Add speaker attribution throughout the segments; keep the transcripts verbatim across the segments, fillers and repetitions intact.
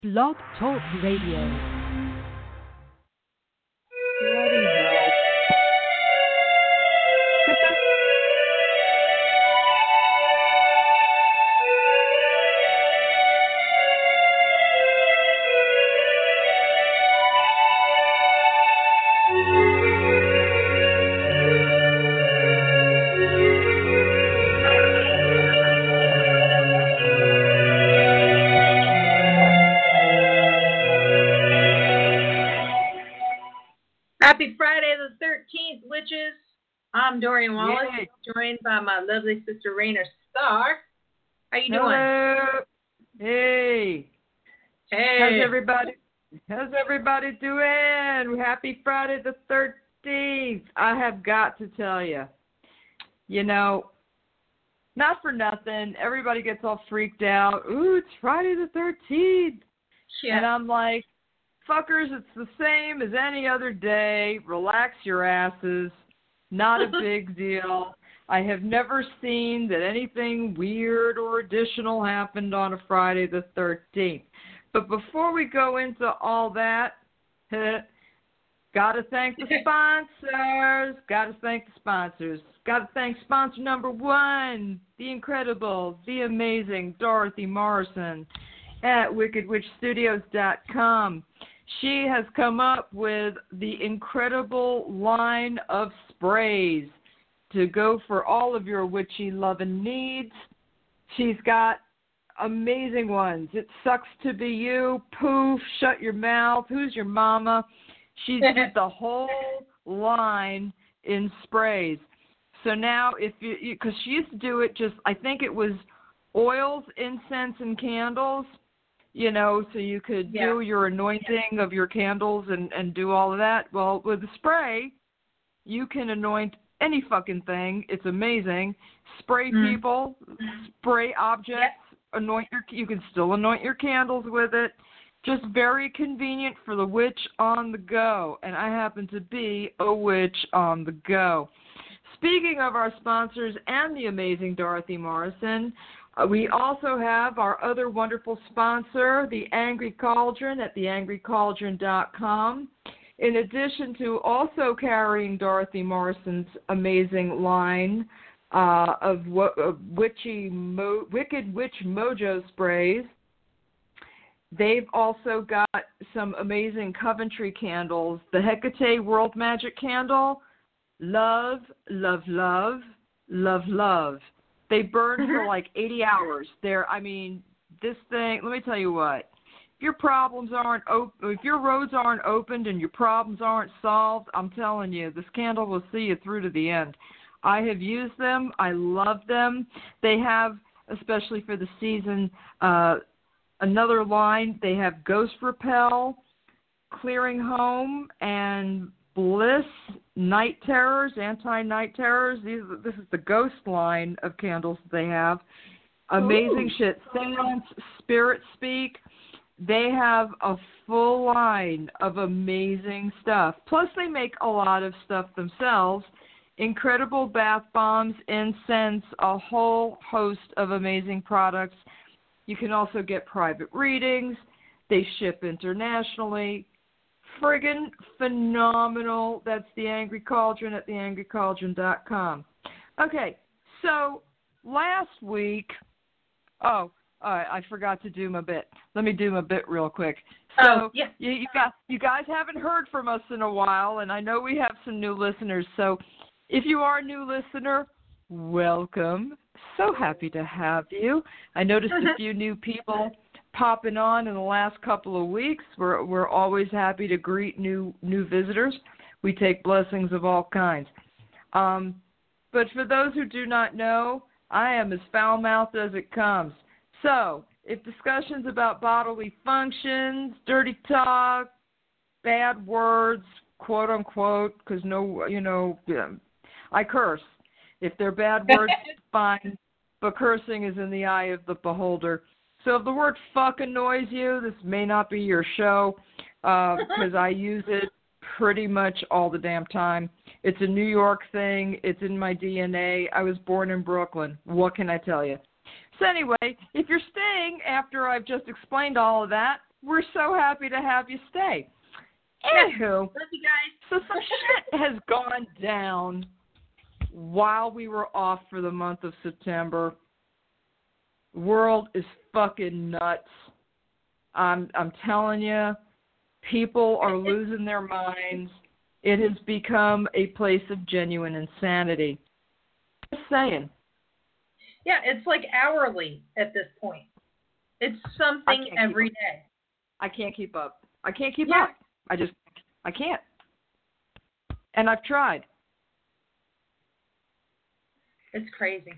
Speaker 1: Blog Talk Radio.
Speaker 2: Bloody hell.
Speaker 3: Happy Friday the thirteenth, witches. I'm Dorian Wallace,
Speaker 2: Yay.
Speaker 3: joined by my lovely sister Rainer Starr. How you doing?
Speaker 2: Hello. Hey.
Speaker 3: Hey.
Speaker 2: How's everybody? How's everybody doing? Happy Friday the thirteenth. I have got to tell you, you know, not for nothing, everybody gets all freaked out. Ooh, it's Friday the thirteenth.
Speaker 3: Yeah.
Speaker 2: And I'm like, fuckers, it's the same as any other day. Relax your asses. Not a big deal. I have never seen that anything weird or additional happened on a Friday the thirteenth. But before we go into all that, gotta thank the sponsors. Gotta thank the sponsors. Gotta thank sponsor number one, the incredible, the amazing Dorothy Morrison at wicked witch studios dot com. She has come up with the incredible line of sprays to go for all of your witchy loving needs. She's got amazing ones. It sucks to be you, poof, shut your mouth, who's your mama? She's did the whole line in sprays. So now if you, because she used to do it just, I think it was oils, incense, and candles. You know, so you could
Speaker 3: Yeah.
Speaker 2: do your anointing of your candles and, and do all of that. Well, with the spray, you can anoint any fucking thing. It's amazing. Spray
Speaker 3: Mm.
Speaker 2: people, spray objects, anoint your, you can still anoint your candles with it. Just very convenient for the witch on the go. And I happen to be a witch on the go. Speaking of our sponsors and the amazing Dorothy Morrison, Uh, we also have our other wonderful sponsor, The Angry Cauldron at the angry cauldron dot com. In addition to also carrying Dorothy Morrison's amazing line uh, of, wo- of witchy mo- Wicked Witch Mojo sprays, they've also got some amazing Coventry candles. The Hecate World Magic Candle, love, love, love, love, love. They burn for like eighty hours. They're, I mean, this thing, let me tell you what. If your problems aren't open, if your roads aren't opened and your problems aren't solved, I'm telling you, this candle will see you through to the end. I have used them. I love them. They have, especially for the season, uh, another line. They have Ghost Repel, Clearing Home, and Bliss, Night Terrors, Anti-Night Terrors. These, this is the ghost line of candles that they have. Amazing
Speaker 3: Ooh.
Speaker 2: shit. Seance, Spirit Speak. They have a full line of amazing stuff. Plus, they make a lot of stuff themselves. Incredible bath bombs, incense, a whole host of amazing products. You can also get private readings. They ship internationally. Friggin' phenomenal. That's the Angry Cauldron at the angry cauldron dot com. Okay, so last week, oh, all right, I forgot to do my bit. Let me do my bit real quick. So
Speaker 3: Oh, yeah.
Speaker 2: you, you, guys, you guys haven't heard from us in a while, and I know we have some new listeners. So if you are a new listener, welcome. So happy to have you. I noticed a few new people popping on in the last couple of weeks. We're we're always happy to greet new new visitors. We take blessings of all kinds. Um, but for those who do not know, I am as foul-mouthed as it comes. So if discussions about bodily functions, dirty talk, bad words, quote unquote, because no, you know, I curse. If they're bad words, fine. But cursing is in the eye of the beholder. So if the word fuck annoys you, this may not be your show because uh, I use it pretty much all the damn time. It's a New York thing. It's in my D N A. I was born in Brooklyn. What can I tell you? So anyway, if you're staying after I've just explained all of that, we're so happy to have you stay. Anywho,
Speaker 3: love you guys.
Speaker 2: so some shit has gone down while we were off for the month of September. The world is fucking nuts. I'm I'm telling you, people are losing their minds. It has become a place of genuine insanity. Just saying.
Speaker 3: Yeah, it's like hourly at this point. It's something every day.
Speaker 2: I can't keep up. I can't keep
Speaker 3: yeah.
Speaker 2: up. I just, I can't. And I've tried.
Speaker 3: It's crazy.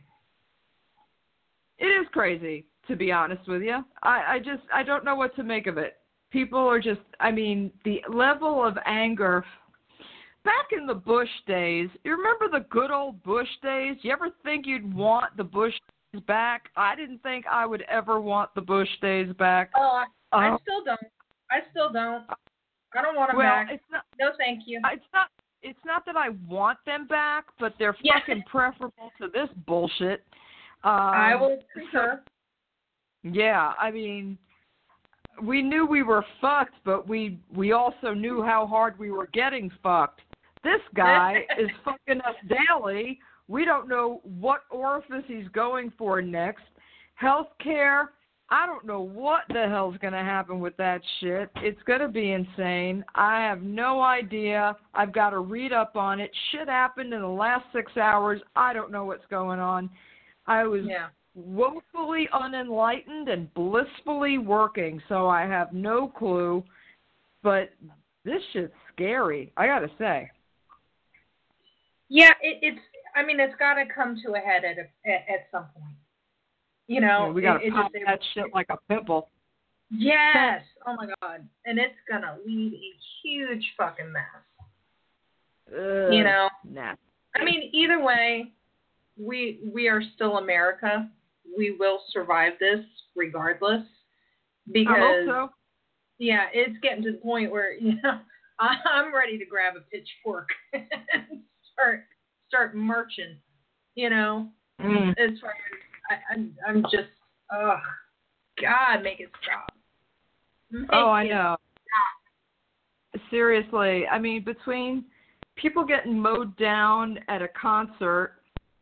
Speaker 2: It is crazy, to be honest with you. I, I just, I don't know what to make of it. People are just, I mean, the level of anger. Back in the Bush days, you remember the good old Bush days? You ever think you'd want the Bush days back? I didn't think I would ever want the Bush days back.
Speaker 3: Oh, I, I
Speaker 2: uh,
Speaker 3: still don't. I still don't. I don't want them
Speaker 2: well,
Speaker 3: back.
Speaker 2: It's not,
Speaker 3: no, thank you.
Speaker 2: It's not. It's not that I want them back, but they're
Speaker 3: yeah.
Speaker 2: fucking preferable to this bullshit. Um,
Speaker 3: I will concur.
Speaker 2: So, yeah, I mean, we knew we were fucked, but we we also knew how hard we were getting fucked. This guy is fucking us daily. We don't know what orifice he's going for next. Healthcare, I don't know what the hell's going to happen with that shit. It's going to be insane. I have no idea. I've got to read up on it. Shit happened in the last six hours. I don't know what's going on. I was
Speaker 3: yeah.
Speaker 2: woefully unenlightened and blissfully working, so I have no clue. But this shit's scary, I got to say.
Speaker 3: Yeah, it, it's. I mean, it's got to come to a head at a, at, at some point. You know,
Speaker 2: yeah, we got to
Speaker 3: it,
Speaker 2: pop
Speaker 3: it just,
Speaker 2: that shit like a pimple.
Speaker 3: Yes. Oh my God. And it's gonna leave a huge fucking mess.
Speaker 2: Ugh,
Speaker 3: you know.
Speaker 2: Nah.
Speaker 3: I mean, either way, we we are still America. We will survive this regardless. Because
Speaker 2: I hope so.
Speaker 3: Yeah, it's getting to the point where you know I'm ready to grab a pitchfork and start start marching. You know,
Speaker 2: mm.
Speaker 3: as far as I, I'm I'm just oh God, make it stop. Make
Speaker 2: oh, I
Speaker 3: it
Speaker 2: know.
Speaker 3: Stop.
Speaker 2: Seriously, I mean, between people getting mowed down at a concert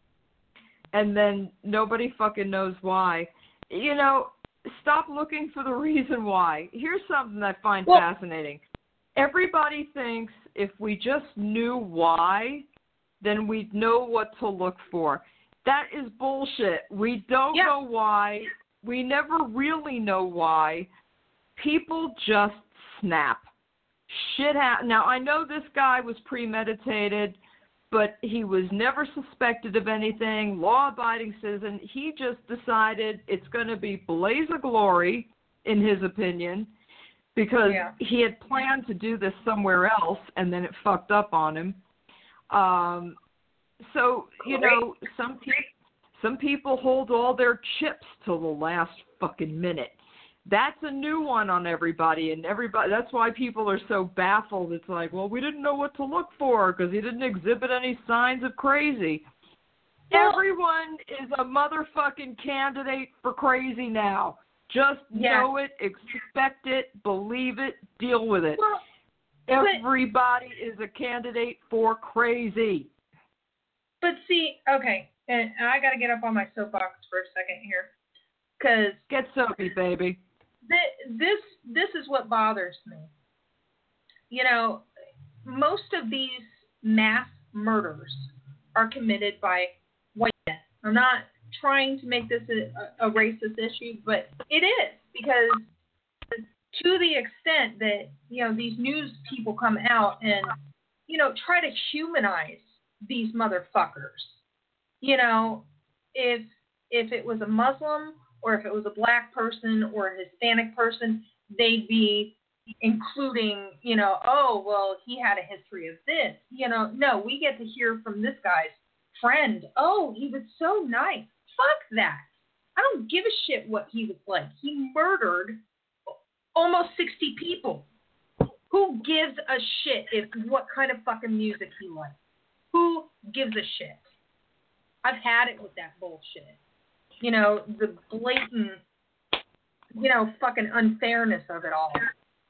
Speaker 2: and then nobody fucking knows why, you know, stop looking for the reason why. Here's something I find
Speaker 3: well,
Speaker 2: fascinating. Everybody thinks if we just knew why, then we'd know what to look for. That is bullshit. We don't
Speaker 3: yeah.
Speaker 2: know why. We never really know why. People just snap. Shit happens. Now, I know this guy was premeditated, but he was never suspected of anything, law-abiding citizen. He just decided it's going to be blaze of glory, in his opinion, because
Speaker 3: yeah.
Speaker 2: he had planned to do this somewhere else, and then it fucked up on him. Um, so, you know, some people, some people hold all their chips till the last fucking minute. That's a new one on everybody, and everybody. That's why people are so baffled. It's like, well, we didn't know what to look for because he didn't exhibit any signs of crazy. Well, everyone is a motherfucking candidate for crazy now. Just
Speaker 3: yeah.
Speaker 2: know it, expect it, believe it, deal with it.
Speaker 3: Well,
Speaker 2: everybody but, is a candidate for crazy.
Speaker 3: But see, okay, and I got to get up on my soapbox for a second here, because
Speaker 2: get soapy, baby.
Speaker 3: This this is what bothers me. You know, most of these mass murders are committed by white men. I'm not trying to make this a, a racist issue, but it is, because to the extent that, you know, these news people come out and, you know, try to humanize these motherfuckers. You know, if if it was a Muslim or if it was a black person or a Hispanic person, they'd be including, you know, oh, well, he had a history of this. You know, no, we get to hear from this guy's friend. Oh, he was so nice. Fuck that. I don't give a shit what he was like. He murdered almost sixty people. Who gives a shit if what kind of fucking music he likes? Who gives a shit? I've had it with that bullshit. You know, the blatant you know, fucking unfairness of it all.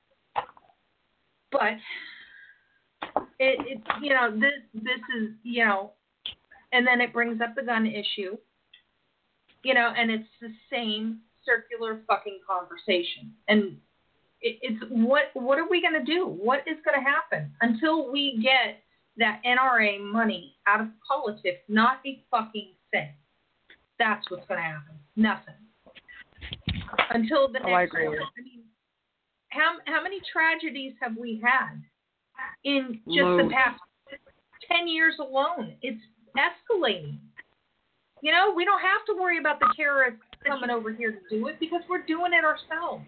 Speaker 3: But it, it, you know, this, this is, you know, and then it brings up the gun issue, you know, and it's the same circular fucking conversation. And it, it's what, what are we going to do? What is going to happen until we get that N R A money out of politics? Not a fucking thing. That's what's going to happen. Nothing. Until the next
Speaker 2: oh, I agree.
Speaker 3: one. I mean, how how many tragedies have we had in just
Speaker 2: Loads.
Speaker 3: the past ten years alone? It's escalating. You know, we don't have to worry about the terrorists coming over here to do it because we're doing it ourselves.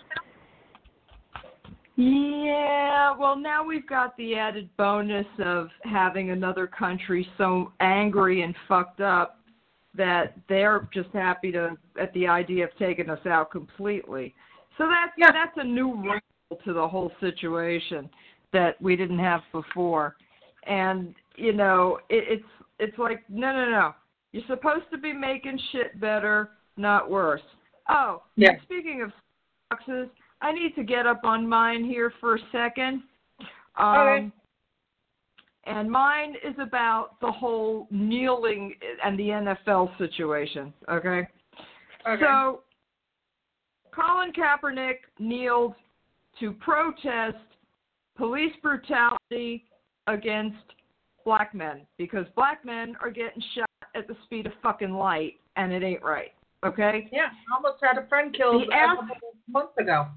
Speaker 2: Yeah, well, now we've got the added bonus of having another country so angry and fucked up that they're just happy to at the idea of taking us out completely. So that's
Speaker 3: Yeah.
Speaker 2: that's a new wrinkle to the whole situation that we didn't have before. And you know, it, it's it's like no, no, no. You're supposed to be making shit better, not worse. Oh,
Speaker 3: Yeah.
Speaker 2: and speaking of boxes, I need to get up on mine here for a second. Um,
Speaker 3: Okay.
Speaker 2: And mine is about the whole kneeling and the N F L situation, okay?
Speaker 3: Okay.
Speaker 2: So, Colin Kaepernick kneeled to protest police brutality against black men because black men are getting shot at the speed of fucking light, and it ain't right, okay?
Speaker 3: Yeah, I almost had a friend killed
Speaker 2: The
Speaker 3: a
Speaker 2: ass-
Speaker 3: couple months ago.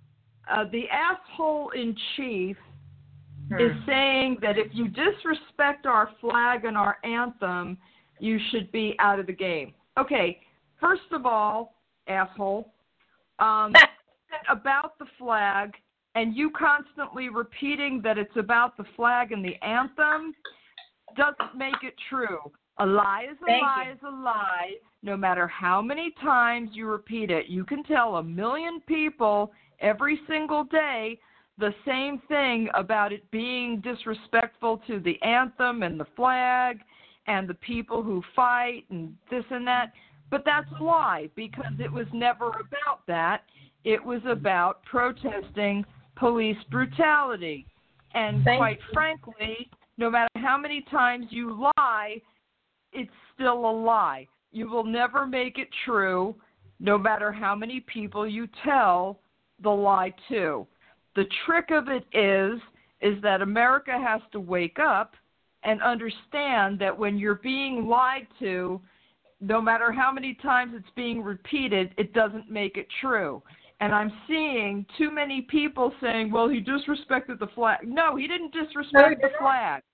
Speaker 2: Uh, the asshole in chief
Speaker 3: Hmm.
Speaker 2: is saying that if you disrespect our flag and our anthem, you should be out of the game. Okay, first of all, asshole, um, about the flag, and you constantly repeating that it's about the flag and the anthem doesn't make it true. A lie is a
Speaker 3: Thank
Speaker 2: lie
Speaker 3: you.
Speaker 2: is a lie, no matter how many times you repeat it. You can tell a million people every single day the same thing about it being disrespectful to the anthem and the flag and the people who fight and this and that. But that's a lie because it was never about that. It was about protesting police brutality. And
Speaker 3: Thank
Speaker 2: quite
Speaker 3: you.
Speaker 2: frankly, no matter how many times you lie, it's still a lie. You will never make it true, no matter how many people you tell the lie to. The trick of it is, is that America has to wake up and understand that when you're being lied to, no matter how many times it's being repeated, it doesn't make it true. And I'm seeing too many people saying, well, he disrespected the flag. No, he didn't disrespect
Speaker 3: No, he
Speaker 2: the
Speaker 3: didn't.
Speaker 2: flag.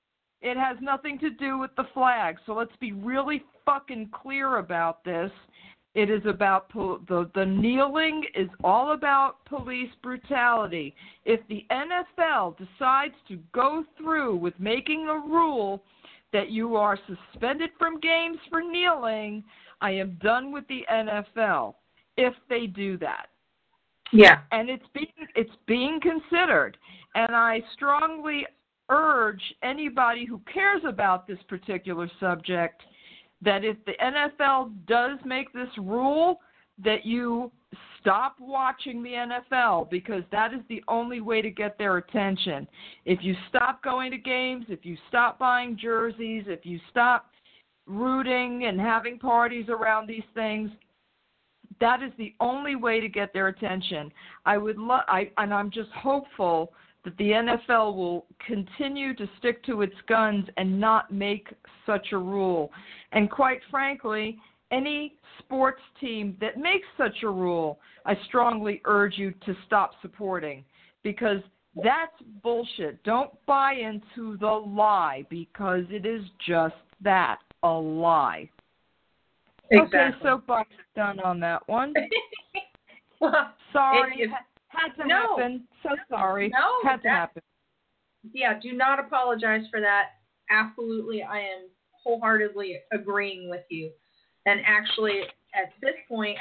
Speaker 2: It has nothing to do with the flag. So let's be really fucking clear about this. It is about pol- the the kneeling is all about police brutality. If the N F L decides to go through with making a rule that you are suspended from games for kneeling, I am done with the N F L if they do that.
Speaker 3: Yeah.
Speaker 2: And it's being it's being considered. And I strongly urge anybody who cares about this particular subject that if the N F L does make this rule, that you stop watching the N F L because that is the only way to get their attention. If you stop going to games, if you stop buying jerseys, if you stop rooting and having parties around these things, that is the only way to get their attention. I would lo- I and I'm just hopeful that the N F L will continue to stick to its guns and not make such a rule. And quite frankly, any sports team that makes such a rule, I strongly urge you to stop supporting because that's bullshit. Don't buy into the lie because it is just that, a lie.
Speaker 3: Exactly.
Speaker 2: Okay, soapbox done on that one.
Speaker 3: Well,
Speaker 2: Sorry.
Speaker 3: it- it-
Speaker 2: Had to
Speaker 3: No.
Speaker 2: happen. So sorry.
Speaker 3: No,
Speaker 2: Had to
Speaker 3: that-
Speaker 2: happen.
Speaker 3: yeah, do not apologize for that. Absolutely, I am wholeheartedly agreeing with you. And actually, at this point,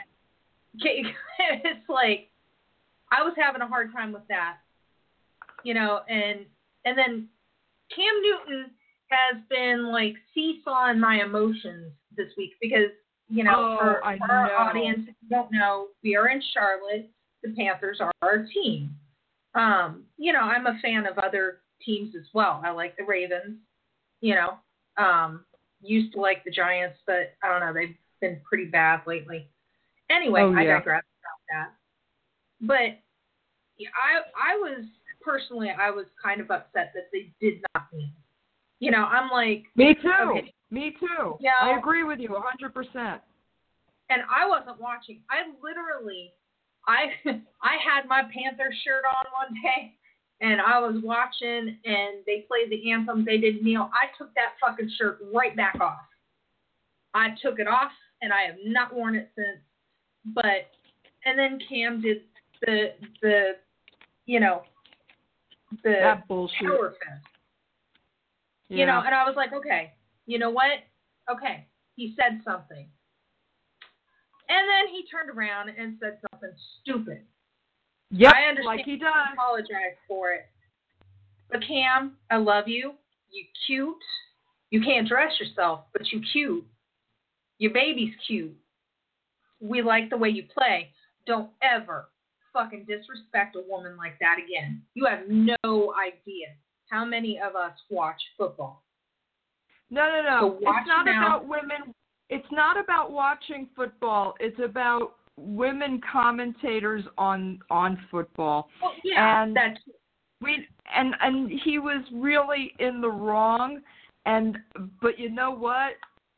Speaker 3: it's like I was having a hard time with that, you know. And and then Cam Newton has been like seesawing my emotions this week because You know,
Speaker 2: Oh,
Speaker 3: for,
Speaker 2: I
Speaker 3: for our
Speaker 2: know.
Speaker 3: audience, if you don't know, we are in Charlotte. The Panthers are our team. Um, you know, I'm a fan of other teams as well. I like the Ravens. You know, um, used to like the Giants, but I don't know, they've been pretty bad lately. Anyway,
Speaker 2: Oh,
Speaker 3: I
Speaker 2: yeah.
Speaker 3: digress about that. But yeah, I I was personally I was kind of upset that they did not win. You know, I'm like,
Speaker 2: Me too.
Speaker 3: okay,
Speaker 2: Me too.
Speaker 3: Yeah.
Speaker 2: I agree with you one hundred percent.
Speaker 3: and I wasn't watching. I literally, I I had my Panther shirt on one day, and I was watching, and they played the anthem. They did kneel. I took that fucking shirt right back off. I took it off, and I have not worn it since. But and then Cam did the the, you know, the
Speaker 2: That bullshit.
Speaker 3: power fist.
Speaker 2: Yeah.
Speaker 3: You know, and I was like, okay, you know what? Okay, he said something. And then he turned around and said something stupid.
Speaker 2: Yep,
Speaker 3: I understand.
Speaker 2: like he does.
Speaker 3: I apologize for it. But Cam, I love you. You cute. You can't dress yourself, but you cute. Your baby's cute. We like the way you play. Don't ever fucking disrespect a woman like that again. You have no idea how many of us watch football.
Speaker 2: No, no, no.
Speaker 3: So watch
Speaker 2: It's not
Speaker 3: now.
Speaker 2: about women. It's not about watching football. It's about women commentators on on football.
Speaker 3: Well, yeah,
Speaker 2: and
Speaker 3: that's
Speaker 2: we and and he was really in the wrong. And but you know what?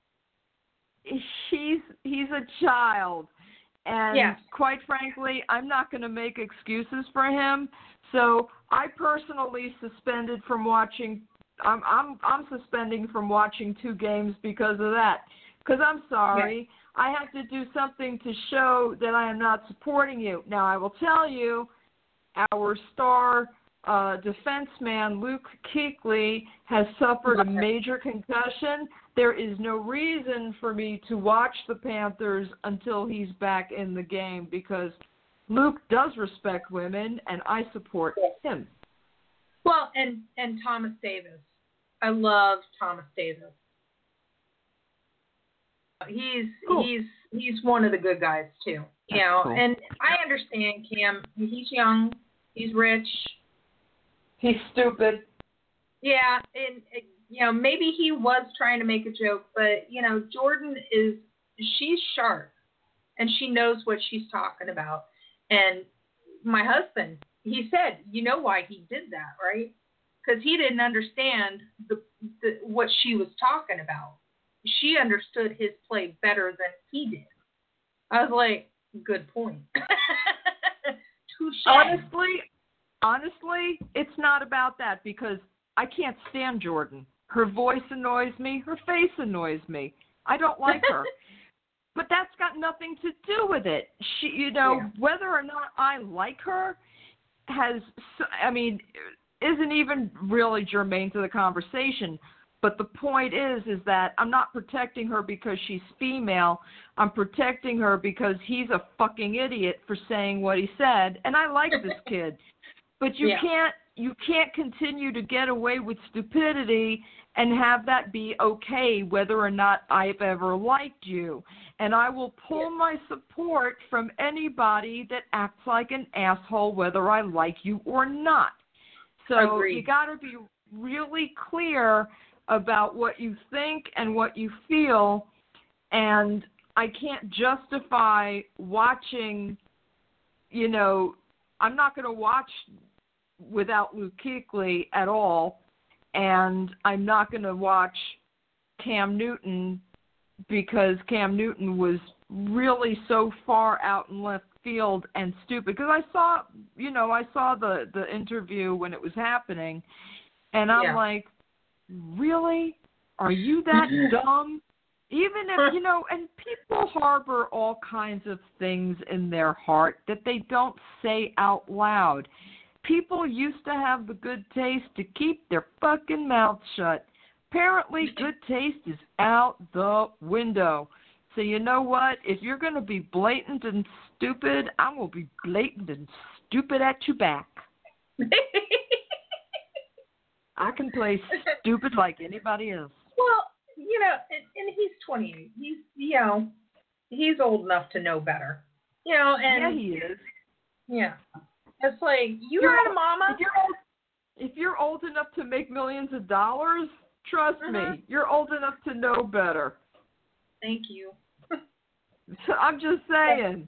Speaker 2: He's he's a child. And
Speaker 3: yes.
Speaker 2: quite frankly, I'm not going to make excuses for him. So I personally suspended from watching. I'm I'm I'm suspending from watching two games because of that. Because I'm sorry,
Speaker 3: yes.
Speaker 2: I have to do something to show that I am not supporting you. Now I will tell you, our star uh, defenseman Luke Kuechly has suffered a major concussion. There is no reason for me to watch the Panthers until he's back in the game because Luke does respect women, and I support him.
Speaker 3: Well, and, and Thomas Davis. I love Thomas Davis. He's
Speaker 2: Cool.
Speaker 3: he's he's one of the good guys too. You
Speaker 2: That's
Speaker 3: know,
Speaker 2: cool.
Speaker 3: and I understand Cam. He's young. He's rich.
Speaker 2: He's stupid.
Speaker 3: Yeah, and you know maybe he was trying to make a joke, but you know Jordan is she's sharp, and she knows what she's talking about. And my husband, he said, you know why he did that, right? Because he didn't understand the, the what she was talking about. She understood his play better than he did. I was like, good point. Touche.
Speaker 2: Honestly, honestly, it's not about that because I can't stand Jordan. Her voice annoys me. Her face annoys me. I don't like her. But that's got nothing to do with it. She, you know,
Speaker 3: Yeah.
Speaker 2: whether or not I like her has, I mean, isn't even really germane to the conversation. But the point is, is that I'm not protecting her because she's female. I'm protecting her because he's a fucking idiot for saying what he said. And I like this kid. But you
Speaker 3: Yeah.
Speaker 2: can't, you can't continue to get away with stupidity and have that be okay whether or not I've ever liked you. And I will pull
Speaker 3: Yeah.
Speaker 2: my support from anybody that acts like an asshole whether I like you or not. So
Speaker 3: Agreed.
Speaker 2: you got to be really clear about what you think and what you feel, and I can't justify watching, you know, I'm not going to watch without Luke Kuechly at all, and I'm not going to watch Cam Newton because Cam Newton was really so far out in left field and stupid. Because I saw, you know, I saw the, the interview when it was happening, and I'm
Speaker 3: Yeah.
Speaker 2: like, really? Are you that dumb? Even if, you know, and people harbor all kinds of things in their heart that they don't say out loud. People used to have the good taste to keep their fucking mouth shut. Apparently, good taste is out the window. So you know what? If you're going to be blatant and stupid, I'm going to be blatant and stupid at your back. I can play stupid like anybody else.
Speaker 3: Well, you know, and, and he's twenty-eight. He's, you know, he's old enough to know better. You know, and
Speaker 2: yeah, he is.
Speaker 3: Yeah. It's like, you
Speaker 2: You're
Speaker 3: got a
Speaker 2: old-
Speaker 3: mama?
Speaker 2: If you're old, if you're old enough to make millions of dollars, trust
Speaker 3: Mhm.
Speaker 2: me, you're old enough to know better.
Speaker 3: Thank you.
Speaker 2: I'm just saying.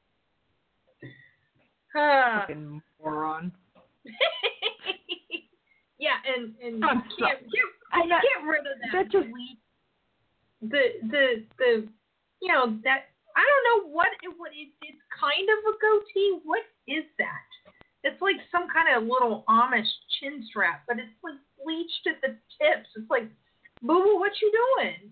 Speaker 3: Uh,
Speaker 2: Fucking moron.
Speaker 3: yeah, and, and
Speaker 2: I'm
Speaker 3: you can't,
Speaker 2: sorry.
Speaker 3: get,
Speaker 2: I got-
Speaker 3: get rid of that,
Speaker 2: that just-
Speaker 3: bleep. The, the, the, you know, that, I don't know what, it, what it, it's kind of a goatee. What is that? It's like some kind of little Amish chin strap, but it's like bleached at the tips. It's like, boo-boo, what you doing?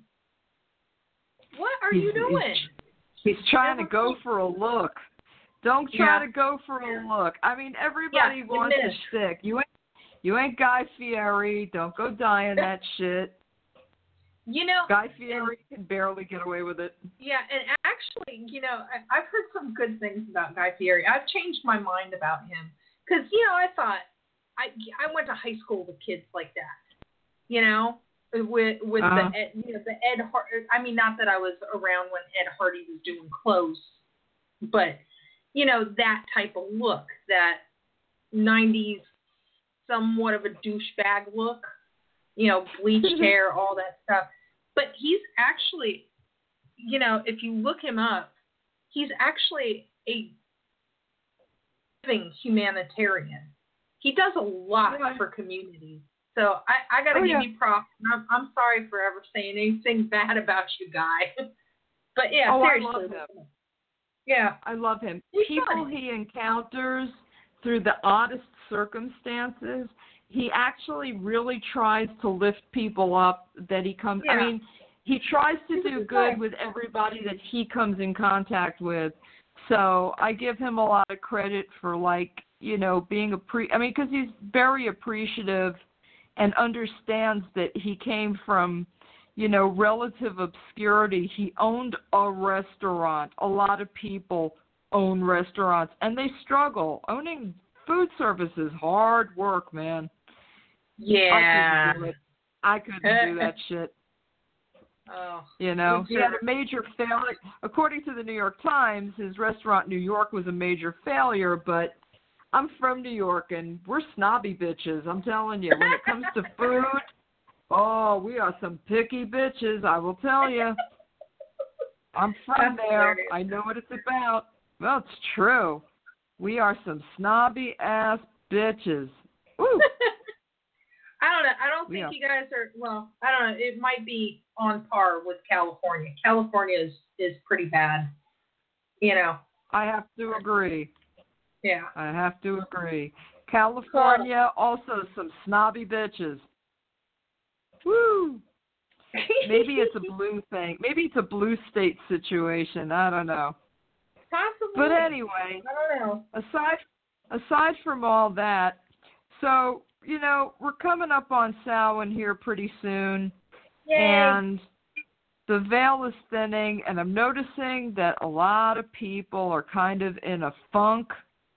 Speaker 3: What are
Speaker 2: He's-
Speaker 3: you doing?
Speaker 2: He's trying to
Speaker 3: Never
Speaker 2: go
Speaker 3: seen-
Speaker 2: for a look. Don't try
Speaker 3: Yeah.
Speaker 2: to go for a look. I mean, everybody
Speaker 3: Yeah, you
Speaker 2: wants a
Speaker 3: missed.
Speaker 2: stick. You ain't, you ain't Guy Fieri. Don't go dyeing that shit.
Speaker 3: You know,
Speaker 2: Guy Fieri can barely get away with it.
Speaker 3: yeah, and actually, you know, I, I've heard some good things about Guy Fieri. I've changed my mind about him because, you know, I thought I I went to high school with kids like that, you know, with with
Speaker 2: Uh-huh.
Speaker 3: the Ed, you know the Ed Har- I mean, not that I was around when Ed Hardy was doing clothes, but you know that type of look, that nineties somewhat of a douchebag look, you know, bleached hair, all that stuff. But he's actually, you know, if you look him up, he's actually a living humanitarian. He does a lot
Speaker 2: Right.
Speaker 3: for communities. So I, I got to
Speaker 2: Oh,
Speaker 3: give
Speaker 2: yeah.
Speaker 3: you props. And I'm, I'm sorry for ever saying anything bad about you, Guy. But yeah,
Speaker 2: Oh, I
Speaker 3: seriously.
Speaker 2: love him.
Speaker 3: Yeah.
Speaker 2: I love him.
Speaker 3: He's
Speaker 2: People
Speaker 3: funny.
Speaker 2: he encounters through the oddest circumstances, he actually really tries to lift people up that he comes I
Speaker 3: Yeah.
Speaker 2: mean, he tries to
Speaker 3: He's a
Speaker 2: do
Speaker 3: good
Speaker 2: good
Speaker 3: guy.
Speaker 2: with everybody that he comes in contact with. So I give him a lot of credit for, like, you know, being a pre I mean, because he's very appreciative and understands that he came from, you know, relative obscurity. He owned a restaurant. A lot of people own restaurants, and they struggle. Owning food service is hard work, man.
Speaker 3: Yeah.
Speaker 2: I couldn't do it. I couldn't do that shit.
Speaker 3: Oh.
Speaker 2: You know,
Speaker 3: Food
Speaker 2: he had a
Speaker 3: service.
Speaker 2: major failure. According to the New York Times, his restaurant in New York was a major failure, but I'm from New York, and we're snobby bitches. I'm telling you, when it comes to food, oh, we are some picky bitches, I will tell you. I'm from
Speaker 3: That's
Speaker 2: there.
Speaker 3: hilarious.
Speaker 2: I know what it's about. Well, it's true. We are some snobby-ass bitches. Woo!
Speaker 3: I don't know. I don't think
Speaker 2: Yeah.
Speaker 3: you guys are. Well, I don't know. It might be on par with California. California is is pretty bad. You know.
Speaker 2: I have to agree.
Speaker 3: Yeah.
Speaker 2: I have to agree. California, also some snobby bitches. Woo! Maybe it's a blue thing. Maybe it's a blue state situation. I don't know.
Speaker 3: Possibly.
Speaker 2: But anyway,
Speaker 3: I don't know.
Speaker 2: aside aside from all that, so, you know, we're coming up on Samhain here pretty soon,
Speaker 3: Yay.
Speaker 2: and the veil is thinning, and I'm noticing that a lot of people are kind of in a funk,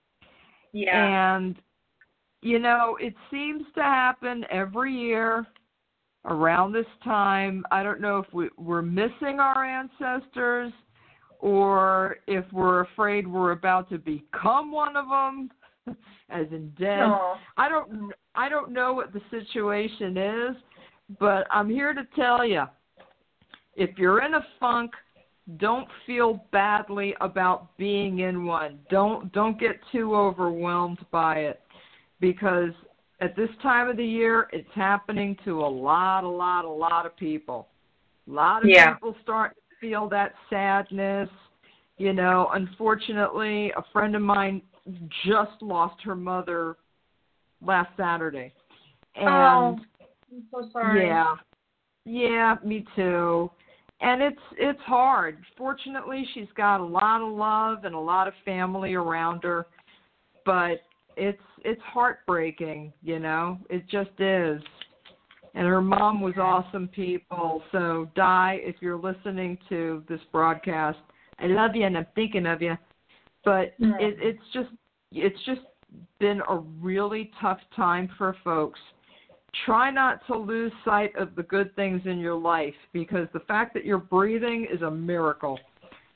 Speaker 3: Yeah.
Speaker 2: and, you know, it seems to happen every year around this time. I don't know if we, we're missing our ancestors or if we're afraid we're about to become one of them, as in dead.
Speaker 3: Aw.
Speaker 2: I don't I don't know what the situation is, but I'm here to tell you, if you're in a funk, don't feel badly about being in one. Don't don't get too overwhelmed by it, because at this time of the year, it's happening to a lot, a lot, a lot of people. A lot of
Speaker 3: Yeah.
Speaker 2: people start to feel that sadness. You know, unfortunately, a friend of mine just lost her mother last Saturday. And
Speaker 3: Oh, I'm so sorry.
Speaker 2: yeah. Yeah, me too. And it's it's hard. Fortunately, she's got a lot of love and a lot of family around her, but it's it's heartbreaking, you know. It just is. And her mom was awesome people. So, Di, if you're listening to this broadcast, I love you and I'm thinking of you. But
Speaker 3: Yeah.
Speaker 2: it, it's just it's just been a really tough time for folks. Try not to lose sight of the good things in your life, because the fact that you're breathing is a miracle.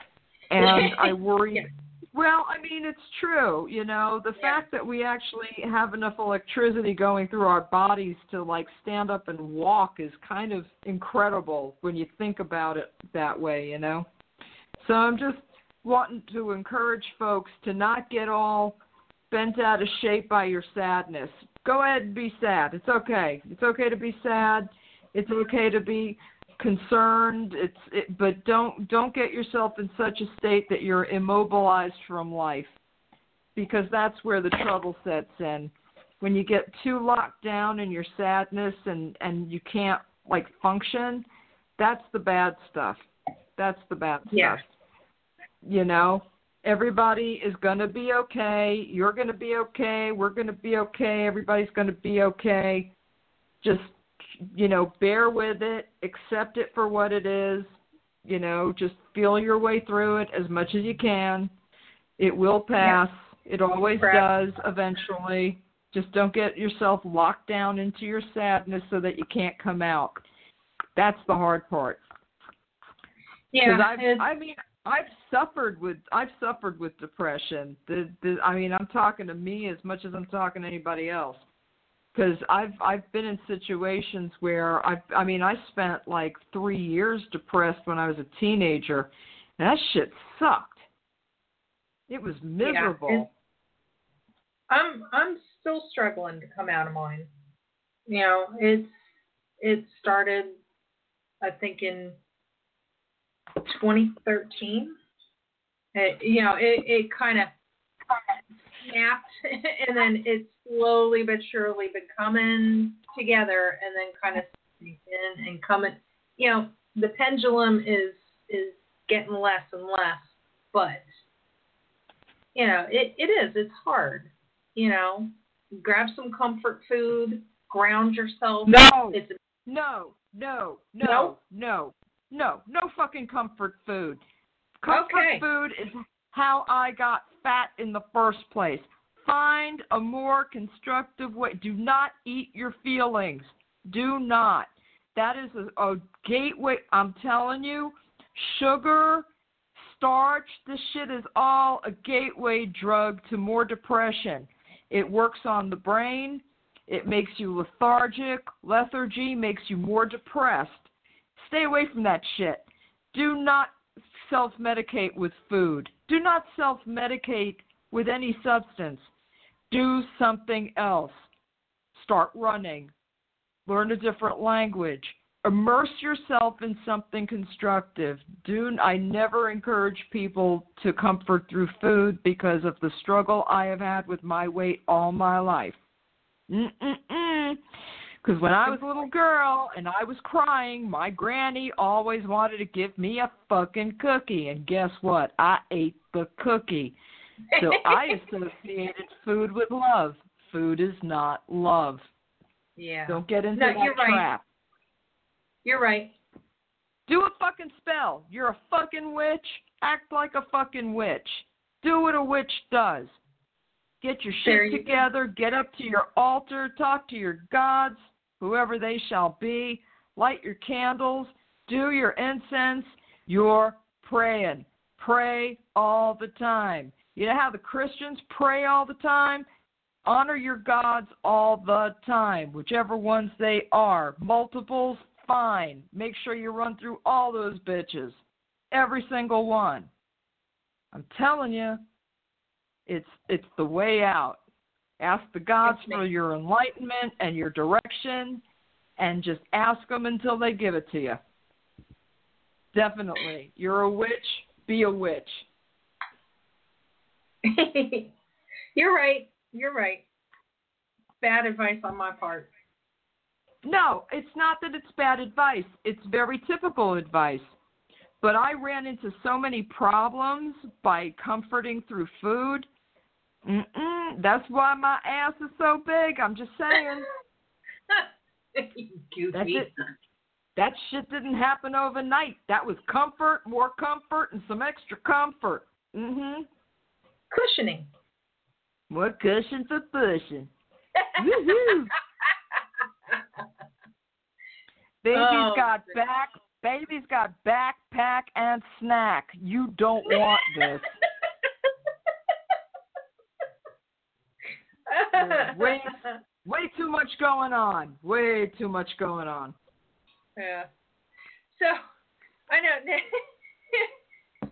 Speaker 2: And I worry.
Speaker 3: Yeah.
Speaker 2: Well, I mean, it's true. You know, the
Speaker 3: Yeah.
Speaker 2: fact that we actually have enough electricity going through our bodies to, like, stand up and walk is kind of incredible when you think about it that way, you know? So I'm just wanting to encourage folks to not get all bent out of shape by your sadness. Go ahead and be sad. It's okay. It's okay to be sad. It's okay to be concerned. It's it, but don't don't get yourself in such a state that you're immobilized from life, because that's where the trouble sets in. When you get too locked down in your sadness and and you can't, like, function, that's the bad stuff. That's the bad stuff.
Speaker 3: Yeah.
Speaker 2: You know, everybody is going to be okay. You're going to be okay. We're going to be okay. Everybody's going to be okay. Just, you know, bear with it. Accept it for what it is. You know, just feel your way through it as much as you can. It will pass. Yeah. It always
Speaker 3: Correct.
Speaker 2: does eventually. Just don't get yourself locked down into your sadness so that you can't come out. That's the hard part.
Speaker 3: Yeah.
Speaker 2: I've, I mean, I've suffered with I've suffered with depression. The, the I mean, I'm talking to me as much as I'm talking to anybody else. Because I've I've been in situations where I I mean I spent like three years depressed when I was a teenager, and that shit sucked. It was miserable.
Speaker 3: Yeah, I'm I'm still struggling to come out of mine. You know, it's it started, I think, in twenty thirteen. It, you know, it it kind of snapped, and then it's slowly but surely been coming together, and then kind of in and coming. You know, the pendulum is is getting less and less, but you know, it, it is. It's hard. You know, grab some comfort food, ground yourself.
Speaker 2: No,
Speaker 3: it's
Speaker 2: no, no, no,
Speaker 3: no,
Speaker 2: no, no, no fucking comfort food. Comfort
Speaker 3: okay.
Speaker 2: food is how I got fat in the first place. Find a more constructive way. Do not eat your feelings. Do not. That is a, a gateway. I'm telling you, sugar, starch, this shit is all a gateway drug to more depression. It works on the brain. It makes you lethargic. Lethargy makes you more depressed. Stay away from that shit. Do not self-medicate with food. Do not self-medicate with any substance. Do something else. Start running. Learn a different language. Immerse yourself in something constructive. Do I never encourage people to comfort through food because of the struggle I have had with my weight all my life. Mm-mm-mm. Because when I was a little girl and I was crying, my granny always wanted to give me a fucking cookie. And guess what? I ate the cookie. So I associated food with love. Food is not love.
Speaker 3: Yeah.
Speaker 2: Don't get into
Speaker 3: no,
Speaker 2: that
Speaker 3: you're
Speaker 2: trap.
Speaker 3: Right. You're right.
Speaker 2: Do a fucking spell. You're a fucking witch. Act like a fucking witch. Do what a witch does. Get your shit
Speaker 3: you
Speaker 2: together. Go. Get up to your altar. Talk to your gods, whoever they shall be. Light your candles. Do your incense. You're praying. Pray all the time. You know how the Christians pray all the time? Honor your gods all the time, whichever ones they are. Multiples, fine. Make sure you run through all those bitches. Every single one. I'm telling you, it's it's the way out. Ask the gods for your enlightenment and your direction, and just ask them until they give it to you. Definitely. You're a witch, be a witch.
Speaker 3: You're right. You're right. Bad advice on my part.
Speaker 2: No, it's not that it's bad advice. It's very typical advice. But I ran into so many problems by comforting through food. Mm-mm, that's why my ass is so big. I'm just saying. That's it. That shit didn't happen overnight. That was comfort, more comfort, and some extra comfort. Mm-hmm.
Speaker 3: Cushioning.
Speaker 2: More cushion for pushing. Woohoo! Baby's
Speaker 3: oh,
Speaker 2: got back, baby's got backpack and snack. You don't want this. way, way too much going on. Way too much going on.
Speaker 3: Yeah. So, I know.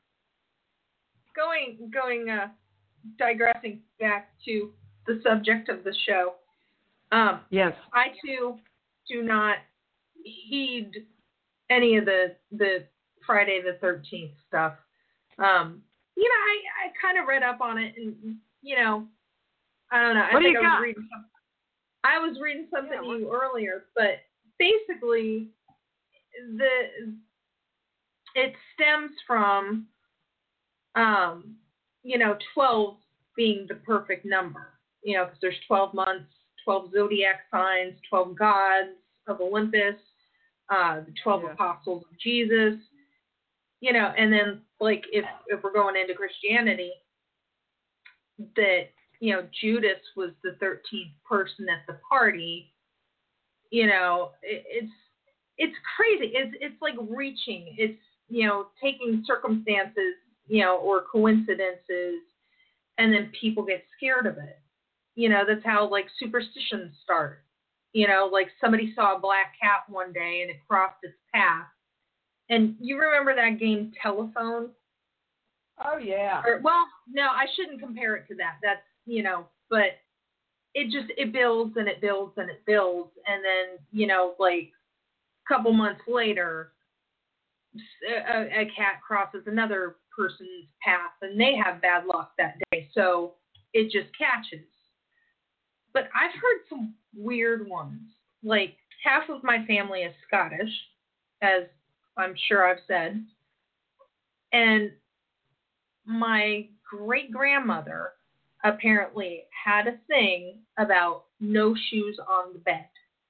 Speaker 3: going, going, uh, digressing back to the subject of the show. Um,
Speaker 2: yes.
Speaker 3: I too do not heed any of the the Friday the thirteenth stuff. Um, you know, I, I kind of read up on it, and you know, I don't know. I
Speaker 2: what
Speaker 3: think
Speaker 2: do you
Speaker 3: I was
Speaker 2: got?
Speaker 3: reading something. I was reading something
Speaker 2: Yeah,
Speaker 3: to you earlier, but basically, the it stems from, um, you know, twelve being the perfect number. You know, because there's twelve months, twelve zodiac signs, twelve gods of Olympus, uh, the twelve
Speaker 2: yeah.
Speaker 3: apostles of Jesus. You know, and then like if if we're going into Christianity, that you know Judas was the thirteenth person at the party. You know, it, it's it's crazy. It's it's like reaching. It's you know taking circumstances, you know, or coincidences, and then people get scared of it. You know, that's how like superstitions start. You know, like somebody saw a black cat one day and it crossed its path. And you remember that game Telephone?
Speaker 2: Oh, yeah.
Speaker 3: Or, well, no, I shouldn't compare it to that. That's, you know, but it just, it builds and it builds and it builds. And then, you know, like a couple months later, a, a cat crosses another person's path and they have bad luck that day. So it just catches. But I've heard some weird ones. Like half of my family is Scottish, as I'm sure I've said. And my great-grandmother apparently had a thing about no shoes on the bed.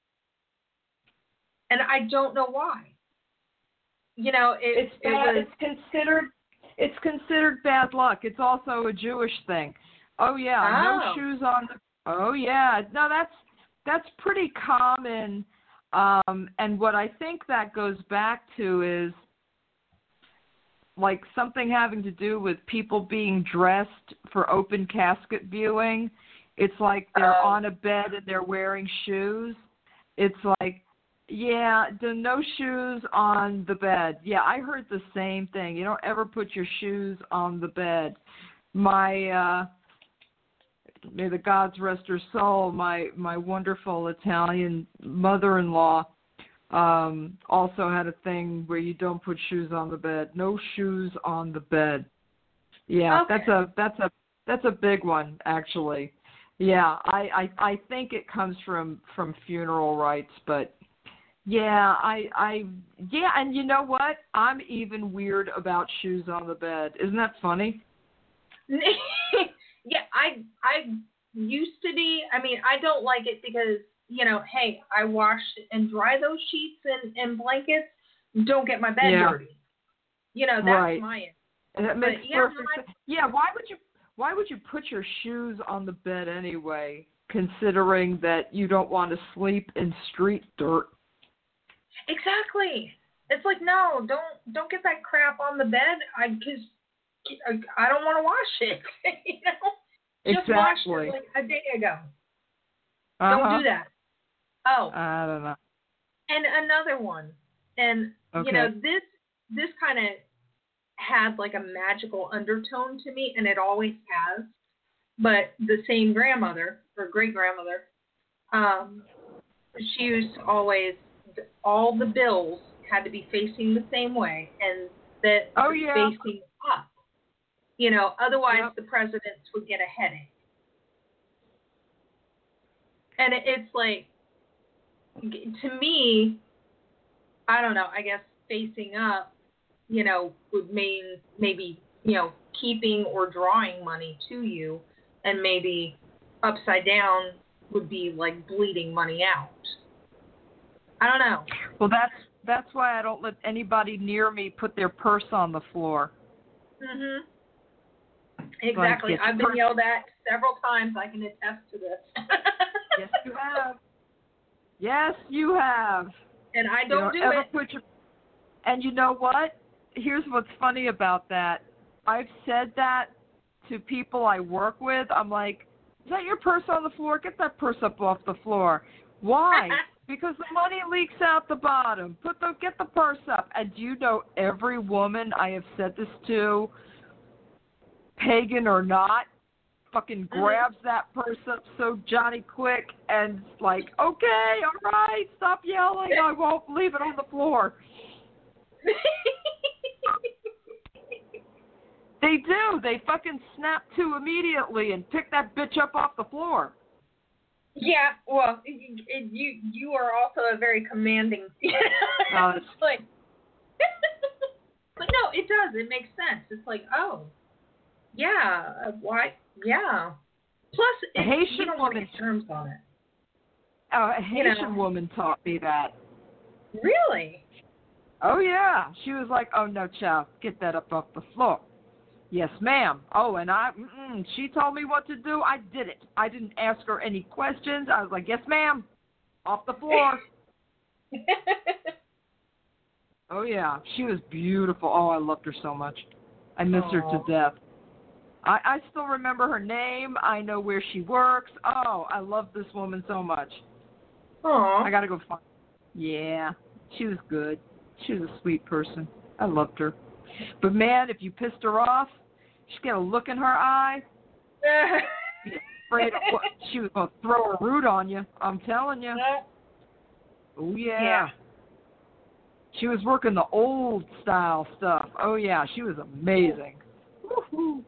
Speaker 3: And I don't know why. You know, it,
Speaker 2: it's,
Speaker 3: it
Speaker 2: bad,
Speaker 3: was...
Speaker 2: It's considered, it's considered bad luck. It's also a Jewish thing. Oh, yeah,
Speaker 3: Oh.
Speaker 2: no shoes on the... Oh, yeah. No, that's that's pretty common. Um, and what I think that goes back to is like something having to do with people being dressed for open casket viewing. It's like they're
Speaker 3: Oh.
Speaker 2: on a bed and they're wearing shoes. It's like, yeah, the no shoes on the bed. Yeah, I heard the same thing. You don't ever put your shoes on the bed. My, uh, may the gods rest her soul, my, my wonderful Italian mother-in-law um, also had a thing where you don't put shoes on the bed. No shoes on the bed. Yeah,
Speaker 3: Okay.
Speaker 2: that's a that's a that's a big one actually. Yeah, I, I, I think it comes from, from funeral rites, but yeah, I I yeah, and you know what? I'm even weird about shoes on the bed. Isn't that funny?
Speaker 3: Yeah, I I used to be. I mean, I don't like it because, you know, hey, I wash and dry those sheets and, and blankets. Don't get my bed
Speaker 2: Yeah.
Speaker 3: dirty. You know, that's
Speaker 2: Right.
Speaker 3: my end.
Speaker 2: And that makes
Speaker 3: But, yeah,
Speaker 2: perfect
Speaker 3: my-
Speaker 2: sense. Yeah, why would you why would you put your shoes on the bed anyway, considering that you don't want to sleep in street dirt?
Speaker 3: Exactly. It's like, no, don't don't get that crap on the bed. I because I don't want to wash it. You know, just
Speaker 2: Exactly.
Speaker 3: washed it like a day ago.
Speaker 2: Uh-huh.
Speaker 3: Don't do that. Oh,
Speaker 2: I don't know.
Speaker 3: and another one, and
Speaker 2: Okay.
Speaker 3: you know this this kind of had like a magical undertone to me, and it always has. But the same grandmother or great grandmother, um, she used to always all the bills had to be facing the same way, and that
Speaker 2: Oh,
Speaker 3: was
Speaker 2: yeah.
Speaker 3: facing up. You know, otherwise
Speaker 2: Yep.
Speaker 3: the presidents would get a headache. And it, it's like, to me, I don't know, I guess facing up, you know, would mean maybe, you know, keeping or drawing money to you, and maybe upside down would be like bleeding money out. I don't know.
Speaker 2: Well, that's that's why I don't let anybody near me put their purse on the floor.
Speaker 3: Mhm. Exactly.
Speaker 2: it's
Speaker 3: I've been
Speaker 2: per-
Speaker 3: yelled at several times. I can attest to this.
Speaker 2: Yes, you have. Yes, you have.
Speaker 3: And I
Speaker 2: You
Speaker 3: don't do
Speaker 2: ever
Speaker 3: it.
Speaker 2: Put your, And you know what? Here's what's funny about that. I've said that to people I work with. I'm like, is that your purse on the floor? Get that purse up off the floor. Why? Because the money leaks out the bottom. Put the get the purse up. And do you know every woman I have said this to, pagan or not, fucking grabs that purse up so Johnny quick and like, okay, all right, stop yelling. I won't leave it on the floor. They do. They fucking snap to immediately and pick that bitch up off the floor.
Speaker 3: Yeah, well, you you, you are also a very commanding.
Speaker 2: uh,
Speaker 3: it's like, but no, it does. It makes sense. It's like, oh, yeah, uh, why? Yeah. Plus,
Speaker 2: a
Speaker 3: it,
Speaker 2: Haitian
Speaker 3: you don't want to
Speaker 2: woman
Speaker 3: get terms on it.
Speaker 2: Uh, a Haitian
Speaker 3: you know?
Speaker 2: woman taught me that.
Speaker 3: Really?
Speaker 2: Oh yeah. She was like, "Oh no, child, get that up off the floor." Yes, ma'am. Oh, and I, mm-mm, she told me what to do. I did it. I didn't ask her any questions. I was like, yes, ma'am. Off the floor. Oh, yeah. She was beautiful. Oh, I loved her so much. I miss
Speaker 3: Aww.
Speaker 2: her to death. I, I still remember her name. I know where she works. Oh, I love this woman so much.
Speaker 3: Aww.
Speaker 2: I got to go find her. Yeah. She was good. She was a sweet person. I loved her. But, man, if you pissed her off, she'd get a look in her eye. Be afraid of what she was going to throw a root on you. I'm telling you. Oh, yeah.
Speaker 3: yeah.
Speaker 2: She was working the old style stuff. Oh, yeah. She was amazing. Woo-hoo.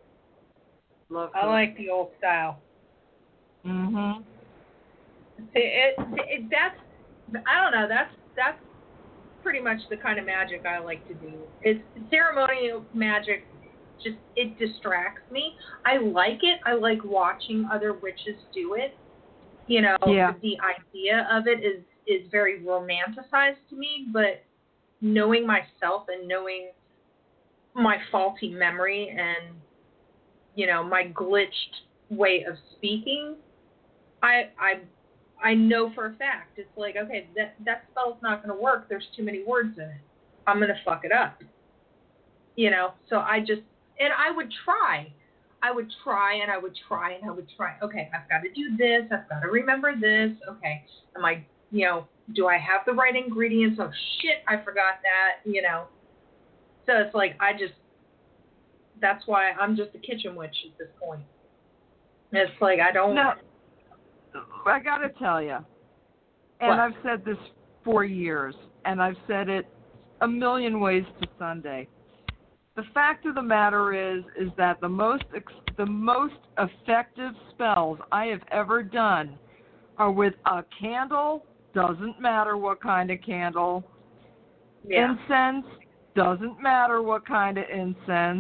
Speaker 2: Love her.
Speaker 3: I like the old style.
Speaker 2: Mm-hmm.
Speaker 3: It, it, it, that's, I don't know, that's, that's, pretty much the kind of magic I like to do. It's ceremonial magic. Just it distracts me. I like it. I like watching other witches do it. You know,
Speaker 2: yeah.
Speaker 3: the idea of it is is very romanticized to me. But knowing myself and knowing my faulty memory and you know my glitched way of speaking, I I. I know for a fact. It's like, okay, that that spell's not going to work. There's too many words in it. I'm going to fuck it up. You know, so I just, and I would try. I would try and I would try and I would try. Okay, I've got to do this. I've got to remember this. Okay, am I, you know, do I have the right ingredients? Oh, shit, I forgot that, you know. So it's like, I just, that's why I'm just a kitchen witch at this point. It's like, I don't.
Speaker 2: No. I got to tell you, and
Speaker 3: what?
Speaker 2: I've said this for years, and I've said it a million ways to Sunday. The fact of the matter is, is that the most the most effective spells I have ever done are with a candle. Doesn't matter what kind of candle.
Speaker 3: Yeah.
Speaker 2: Incense. Doesn't matter what kind of incense.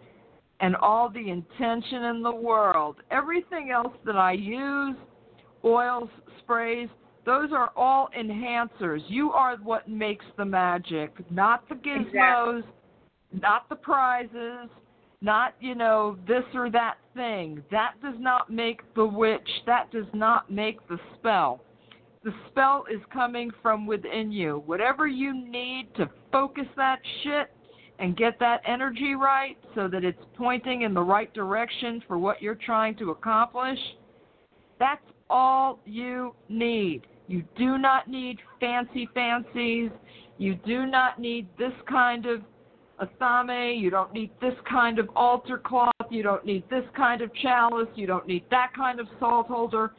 Speaker 2: And all the intention in the world. Everything else that I use, oils, sprays, those are all enhancers. You are what makes the magic, not the gizmos, exactly. Not the prizes, not, you know, this or that thing. That does not make the witch. That does not make the spell. The spell is coming from within you. Whatever you need to focus that shit and get that energy right so that it's pointing in the right direction for what you're trying to accomplish, that's all you need. You do not need fancy fancies. You do not need this kind of athame. You don't need this kind of altar cloth. You don't need this kind of chalice. You don't need that kind of salt holder.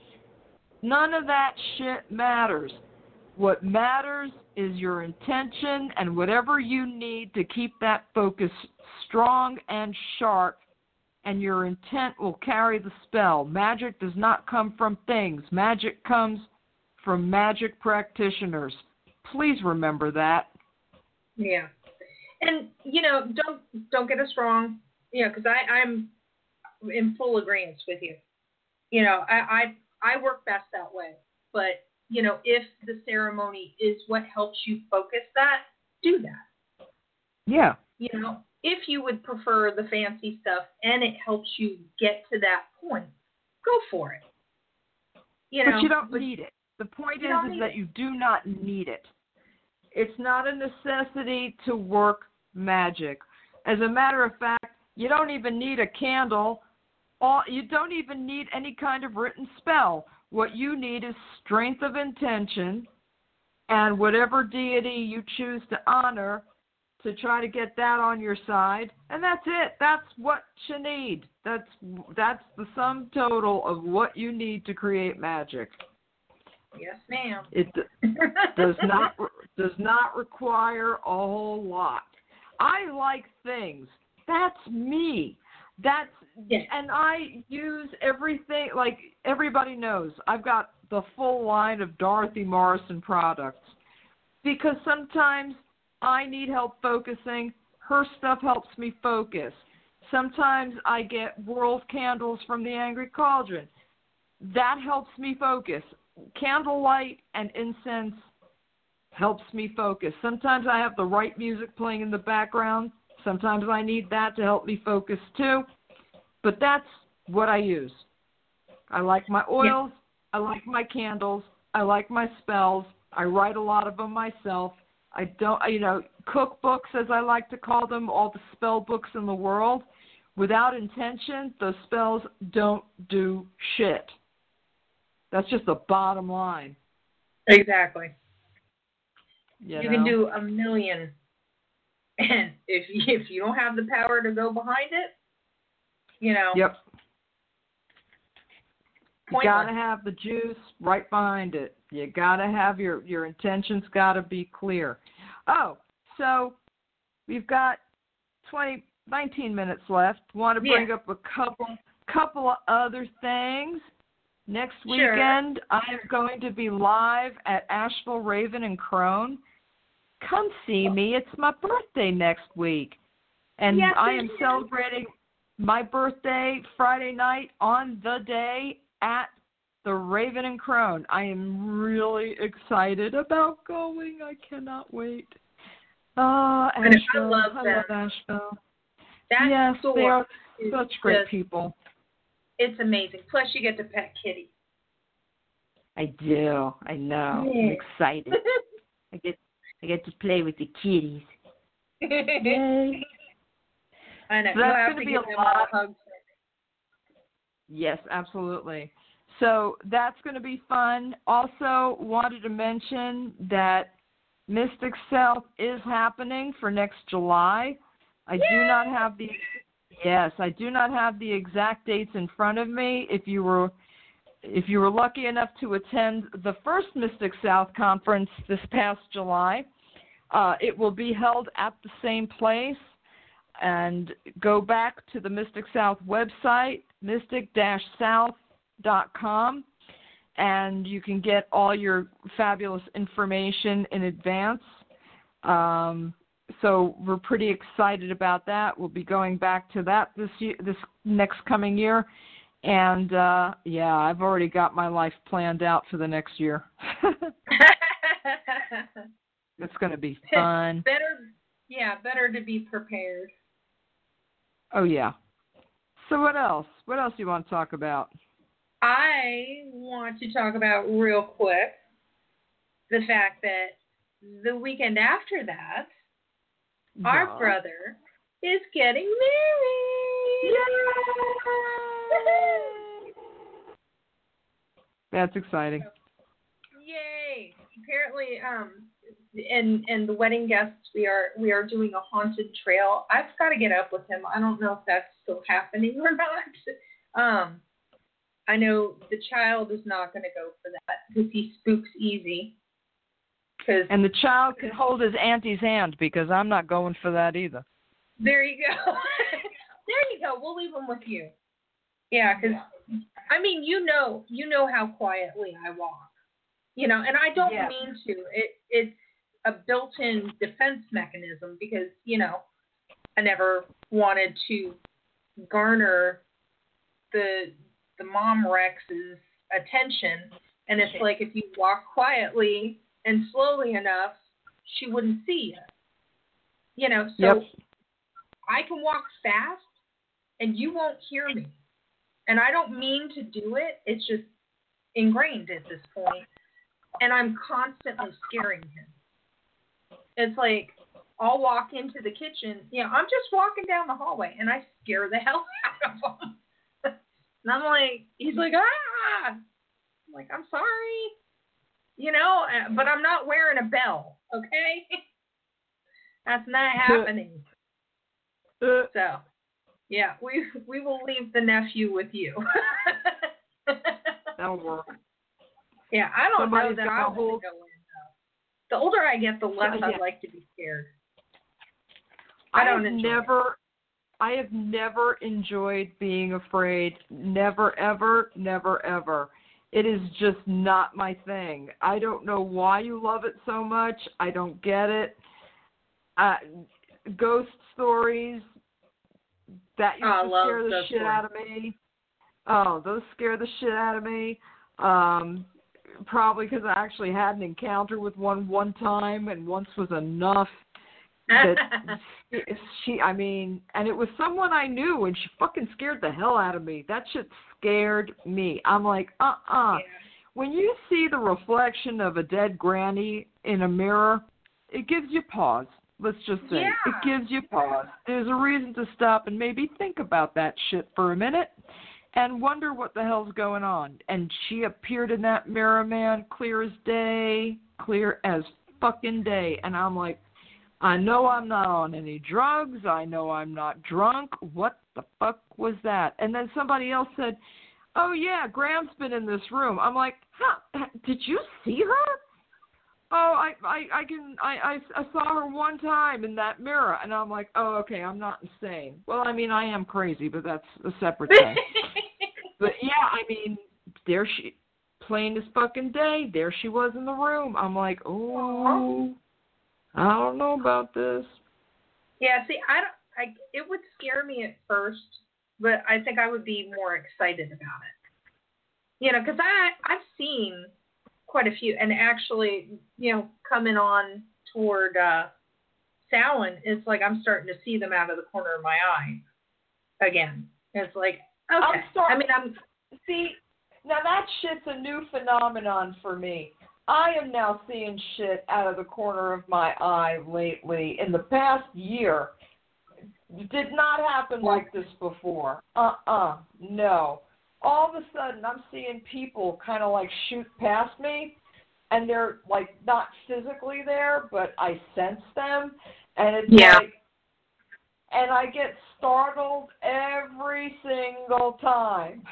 Speaker 2: None of that shit matters. What matters is your intention and whatever you need to keep that focus strong and sharp, and your intent will carry the spell. Magic does not come from things. Magic comes from magic practitioners. Please remember that.
Speaker 3: Yeah. And, you know, don't don't get us wrong, you know, because I'm in full agreement with you. You know, I, I, I work best that way. But, you know, if the ceremony is what helps you focus that, do that.
Speaker 2: Yeah.
Speaker 3: You know, if you would prefer the fancy stuff and it helps you get to that point, go for it. You know,
Speaker 2: but you don't
Speaker 3: but
Speaker 2: need it. The point is, is that
Speaker 3: it.
Speaker 2: you do not need it. It's not a necessity to work magic. As a matter of fact, you don't even need a candle. All, you don't even need any kind of written spell. What you need is strength of intention and whatever deity you choose to honor to try to get that on your side. And that's it. That's what you need. That's that's the sum total of what you need to create magic.
Speaker 3: Yes, ma'am.
Speaker 2: It does not does not require a whole lot. I like things. That's me. That's
Speaker 3: yes.
Speaker 2: And I use everything. Like everybody knows, I've got the full line of Dorothy Morrison products because sometimes I need help focusing. Her stuff helps me focus. Sometimes I get world candles from the Angry Cauldron. That helps me focus. Candlelight and incense helps me focus. Sometimes I have the right music playing in the background. Sometimes I need that to help me focus too. But that's what I use. I like my oils. Yeah. I like my candles. I like my spells. I write a lot of them myself. I don't, you know, cookbooks, as I like to call them, all the spell books in the world. Without intention, those spells don't do shit. That's just the bottom line.
Speaker 3: Exactly.
Speaker 2: You,
Speaker 3: you
Speaker 2: know?
Speaker 3: can do a million, and if if you don't have the power to go behind it, you know.
Speaker 2: Yep. You
Speaker 3: Pointless.
Speaker 2: gotta have the juice right behind it. You gotta have your your intentions gotta be clear. Oh, so we've got twenty, nineteen minutes left. Want to bring
Speaker 3: yeah.
Speaker 2: up a couple couple of other things. Next
Speaker 3: sure.
Speaker 2: weekend, I am going to be live at Asheville Raven and Crone. Come see me. It's my birthday next week. And
Speaker 3: yes,
Speaker 2: I am celebrating my birthday Friday night on the day at the Raven and Crone. I am really excited about going. I cannot wait. Oh, Asheville.
Speaker 3: I love,
Speaker 2: I
Speaker 3: them.
Speaker 2: love Asheville.
Speaker 3: That
Speaker 2: yes, they are such great
Speaker 3: just,
Speaker 2: people.
Speaker 3: It's amazing. Plus, you get to pet Kitty.
Speaker 2: I do. I know. Yeah. I'm excited. I get I get to play with the kitties. Yay.
Speaker 3: I know.
Speaker 2: So
Speaker 3: You'll
Speaker 2: that's
Speaker 3: have
Speaker 2: going to
Speaker 3: to
Speaker 2: be
Speaker 3: give
Speaker 2: a
Speaker 3: them
Speaker 2: lot.
Speaker 3: all hugs.
Speaker 2: Yes, absolutely. So that's going to be fun. Also, wanted to mention that Mystic South is happening for next July. I Yay! do not have the yes, I do not have the exact dates in front of me. If you were if you were lucky enough to attend the first Mystic South conference this past July, uh, it will be held at the same place. And go back to the Mystic South website, mystic dash south dot com, and you can get all your fabulous information in advance. Um, so we're pretty excited about that. We'll be going back to that this year, this next coming year. And, uh, yeah, I've already got my life planned out for the next year. It's going to be fun.
Speaker 3: Better, yeah, better to be prepared.
Speaker 2: Oh, yeah. So what else? What else do you want to talk about?
Speaker 3: I want to talk about real quick the fact that the weekend after that, yeah. our brother is getting married.
Speaker 2: Yay! That's exciting.
Speaker 3: Yay! Apparently, um, and and the wedding guests, we are we are doing a haunted trail. I've got to get up with him. I don't know if that's still happening or not. Um, I know the child is not going to go for that because he spooks easy. Cause
Speaker 2: and the child can hold his auntie's hand because I'm not going for that either.
Speaker 3: There you go. There you go. We'll leave him with you. Yeah, because I mean, you know, you know how quietly I walk. You know, and I don't yeah. mean to. It it's a built-in defense mechanism because, you know, I never wanted to garner the the mom Rex's attention. And it's like if you walk quietly and slowly enough, she wouldn't see you. You know, so
Speaker 2: yep.
Speaker 3: I can walk fast and you won't hear me. And I don't mean to do it. It's just ingrained at this point. And I'm constantly scaring him. It's like I'll walk into the kitchen. You know, I'm just walking down the hallway, and I scare the hell out of him. And I'm like, he's like, ah! I'm like, I'm sorry. You know, but I'm not wearing a bell, okay? That's not happening. So, yeah, we we will leave the nephew with you.
Speaker 2: That'll work.
Speaker 3: Yeah, I don't
Speaker 2: Somebody's
Speaker 3: know that
Speaker 2: got
Speaker 3: I
Speaker 2: the
Speaker 3: want
Speaker 2: whole...
Speaker 3: to go in, though. The older I get, the less
Speaker 2: Yeah.
Speaker 3: I like to be scared. I
Speaker 2: I
Speaker 3: don't
Speaker 2: have
Speaker 3: enjoy
Speaker 2: never,
Speaker 3: it.
Speaker 2: I have never enjoyed being afraid. Never, ever, never, ever. It is just not my thing. I don't know why you love it so much. I don't get it. Uh, ghost stories, that used
Speaker 3: Oh, I
Speaker 2: to
Speaker 3: love
Speaker 2: scare the
Speaker 3: ghost
Speaker 2: shit
Speaker 3: stories.
Speaker 2: out of me. Oh, those scare the shit out of me. Um, probably because I actually had an encounter with one one time, and once was enough. That she, I mean, and it was someone I knew, and she fucking scared the hell out of me. That shit scared me. I'm like, uh-uh.
Speaker 3: Yeah.
Speaker 2: When you see the reflection of a dead granny in a mirror, it gives you pause. Let's just say
Speaker 3: Yeah.
Speaker 2: it gives you pause. There's a reason to stop and maybe think about that shit for a minute and wonder what the hell's going on. And she appeared in that mirror, man, clear as day, clear as fucking day. And I'm like, I know I'm not on any drugs. I know I'm not drunk. What the fuck was that? And then somebody else said, oh, yeah, Graham's been in this room. I'm like, huh, did you see her? Oh, I, I, I can, I, I, I saw her one time in that mirror. And I'm like, oh, okay, I'm not insane. Well, I mean, I am crazy, but that's a separate thing. But, yeah, I mean, there she, plain as fucking day, there she was in the room. I'm like, oh, I don't know about this.
Speaker 3: Yeah, see, I don't. I it would scare me at first, but I think I would be more excited about it. You know, because I I've seen quite a few, and actually, you know, coming on toward uh, Samhain, it's like I'm starting to see them out of the corner of my eye again. It's like, okay.
Speaker 2: I'm sorry.
Speaker 3: I mean, I'm
Speaker 2: see now that shit's a new phenomenon for me. I am now seeing shit out of the corner of my eye lately. In the past year, it did not happen like this before. Uh-uh, no. All of a sudden, I'm seeing people kind of like shoot past me, and they're like not physically there, but I sense them, and it's
Speaker 3: Yeah.
Speaker 2: like, and I get startled every single time.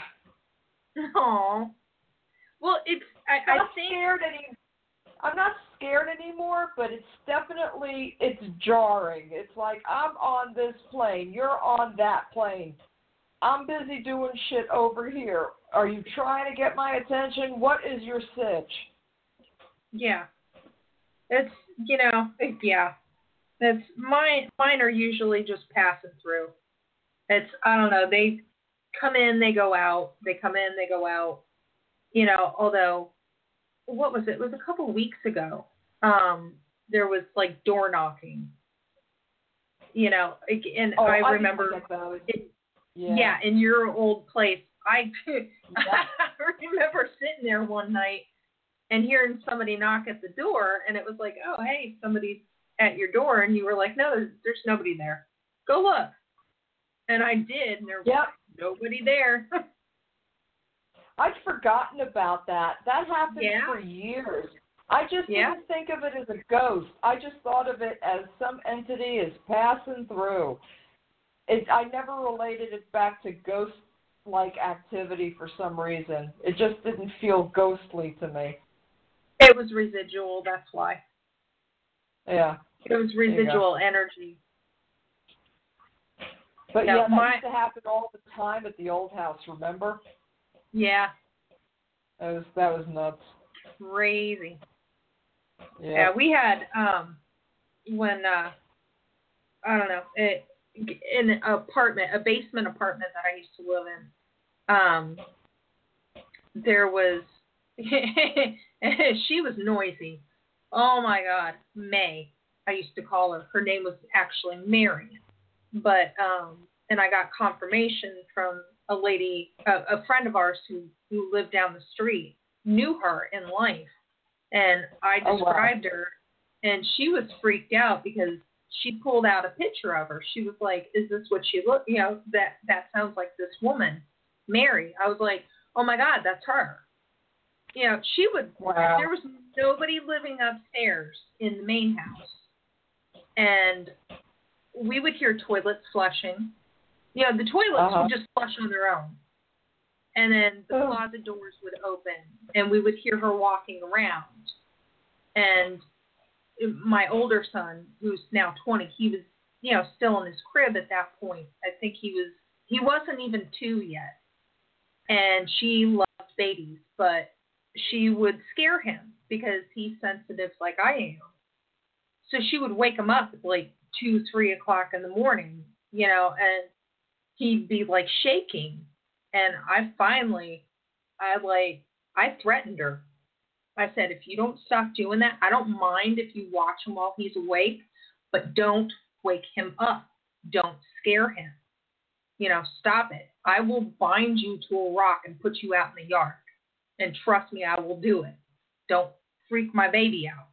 Speaker 3: no. Well, it's I,
Speaker 2: I'm
Speaker 3: I
Speaker 2: not
Speaker 3: think
Speaker 2: scared any. I'm not scared anymore, but it's definitely it's jarring. It's like I'm on this plane, you're on that plane. I'm busy doing shit over here. Are you trying to get my attention? What is your sitch?
Speaker 3: Yeah. It's, you know, it, yeah. It's mine. Mine are usually just passing through. It's, I don't know. They come in, they go out. They come in, they go out. You know, although, what was it? It was a couple weeks ago. Um, there was like door knocking. You know, and
Speaker 2: Oh,
Speaker 3: I
Speaker 2: I
Speaker 3: remember.
Speaker 2: didn't think about it.
Speaker 3: it
Speaker 2: Yeah.
Speaker 3: yeah, in your old place. I,
Speaker 2: Yeah.
Speaker 3: I remember sitting there one night and hearing somebody knock at the door, and it was like, oh, hey, somebody's at your door, and you were like, no, there's, there's nobody there. Go look. And I did, and there was
Speaker 2: Yep.
Speaker 3: nobody there.
Speaker 2: I'd forgotten about that. That happened
Speaker 3: Yeah.
Speaker 2: for years. I just
Speaker 3: Yeah.
Speaker 2: didn't think of it as a ghost. I just thought of it as some entity is passing through. It, I never related it back to ghost-like activity for some reason. It just didn't feel ghostly to me.
Speaker 3: It was residual, that's why.
Speaker 2: Yeah.
Speaker 3: It was residual energy.
Speaker 2: But
Speaker 3: No,
Speaker 2: yeah, that
Speaker 3: my-
Speaker 2: used to happen all the time at the old house, remember?
Speaker 3: Yeah.
Speaker 2: That was that was nuts.
Speaker 3: Crazy.
Speaker 2: Yeah.
Speaker 3: Yeah, we had, um, when, uh, I don't know, it, in an apartment, a basement apartment that I used to live in, um, there was, she was noisy. Oh my God, May, I used to call her. Her name was actually Mary. But, um, and I got confirmation from a lady, a, a friend of ours who, who lived down the street, knew her in life. And I
Speaker 2: Oh, wow.
Speaker 3: described her And she was freaked out because she pulled out a picture of her. She was like, is this what she looked, you know, that, that sounds like this woman, Mary. I was like, oh my God, that's her. You know, she would, wow. There was nobody living upstairs in the main house. And we would hear toilets flushing. You know, the toilets uh-huh. would just flush on their own. And then the oh. closet doors would open, and we would hear her walking around. And my older son, who's now twenty, he was, you know, still in his crib at that point. I think he was, he wasn't even two yet. And she loved babies, but she would scare him because he's sensitive like I am. So she would wake him up at like two, three o'clock in the morning, you know, and he'd be like shaking. And I finally, I like, I threatened her. I said, if you don't stop doing that, I don't mind if you watch him while he's awake, but don't wake him up. Don't scare him. You know, stop it. I will bind you to a rock and put you out in the yard. And trust me, I will do it. Don't freak my baby out.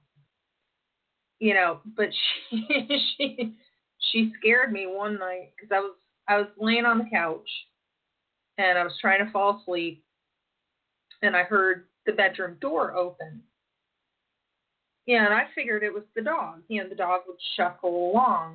Speaker 3: You know, but she she she scared me one night because I was I was laying on the couch and I was trying to fall asleep, and I heard the bedroom door open. Yeah, and I figured it was the dog. You know, the dog would shuffle along,